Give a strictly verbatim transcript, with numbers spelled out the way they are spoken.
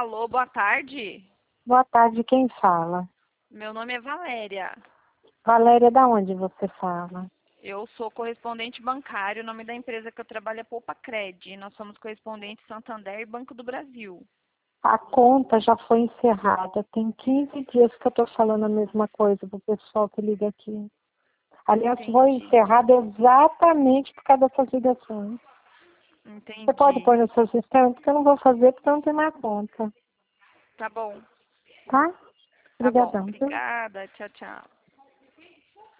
Alô, boa tarde. Boa tarde, quem fala? Meu nome é Valéria. Valéria, da onde você fala? Eu sou correspondente bancário. O nome da empresa que eu trabalho é Poupa Cred. Nós somos correspondentes Santander e Banco do Brasil. A conta já foi encerrada. Tem quinze dias que eu estou falando a mesma coisa para o pessoal que liga aqui. Aliás, foi Entendi. encerrada exatamente por causa dessas ligações. Você pode Entendi. pôr no seu sistema? Porque eu não vou fazer, porque eu não tenho mais conta. Tá bom. Tá? Tá bom. Obrigadão, viu? Obrigada. Tchau, tchau.